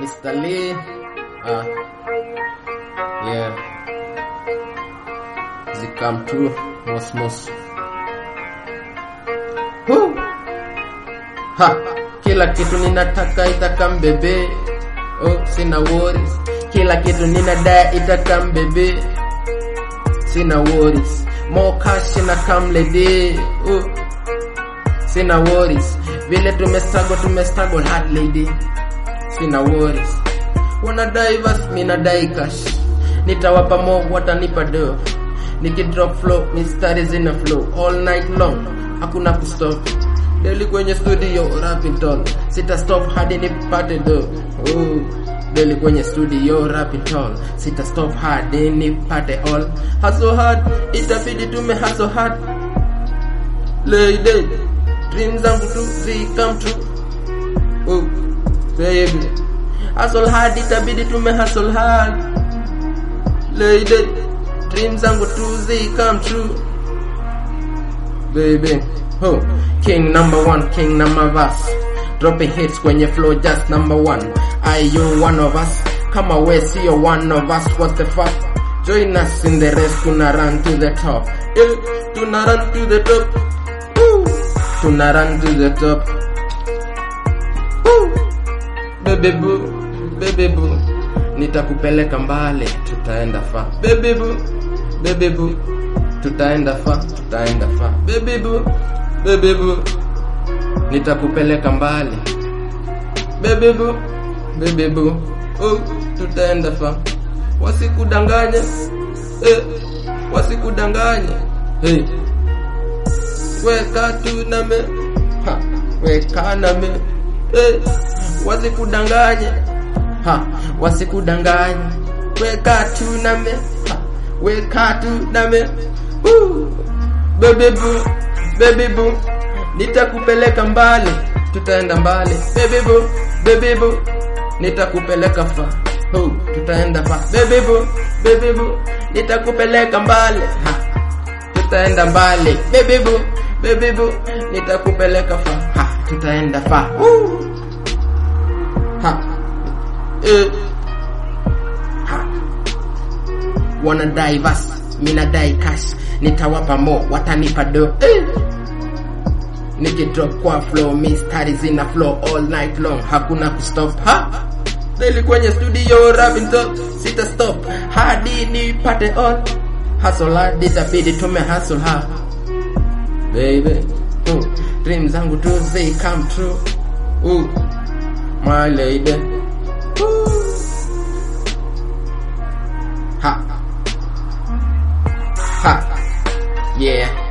Mr. Lee. Yeah. They come true, most. Ha, kila kitu ninataka itakam bebe. Oh, sina worries. Kila kitu ninadai itakam bebe. Sina worries. More cash ina come lady. Oh, sina worries. Vile tumestruggle hard lady. Sina worries. Wanna diverse, mina die cash. Nitawapa more, watanipa do. Nikidrop flow, mysteries in a flow. All night long, hakuna kustop. Daily kwenye studio, rapping tall. Sita stop hadi nipate do. Oh, daily kwenye studio, rapping tall. Sita stop hadi nipate all. Hustle hard, itabidi hustle hard. Lady, dreams zangu tu zi come true. Oh, baby. Hustle hard, itabidi hustle hard. Lady, dreams zangu tu zi come true. Baby, oh, king number one, king number verse. Dropping hits kwenye flow, just number one. Are you one of us? Come away, see you one of us. What's the fuck? Join us in the race, tuna run to the top. Yeah, tuna run to the top. Woo, tuna run to the top. Woo, baby boo, nitakupeleka mbali, tutaenda fa. Baby boo, tutaenda fa. Baby boo, nitakupeleka mbali. Baby boo, oh, tutaenda fa. Wasikudanganye, wasikudanganye. Hey, weka tu name, ha, weka name. Hey, wasikudanganye, ha, wasikudanganye. Weka tu name, ha, weka tu name. Baby boo, nitakupeleka mbali, tutaenda mbali. Baby boo, nitakupeleka fa. Oh, tutaenda fa. Baby boo, nitakupeleka mbali. Ha, tutaenda mbali. Baby boo, nitakupeleka fa. Ha, tutaenda fa. Ha, ha. Wanna diverse, mina die cash. Nitawapa more, watanipa do. Nikidrop kwa flow, mysteries in a flow all night long. Hakuna kustop, ha? Daily kwenye studio, rapping top. Sita stop, hadi nipate all. Hustle hard, itabidi hustle hard. Baby, dreams zangu tu they come true. My lady. Ha, yeah.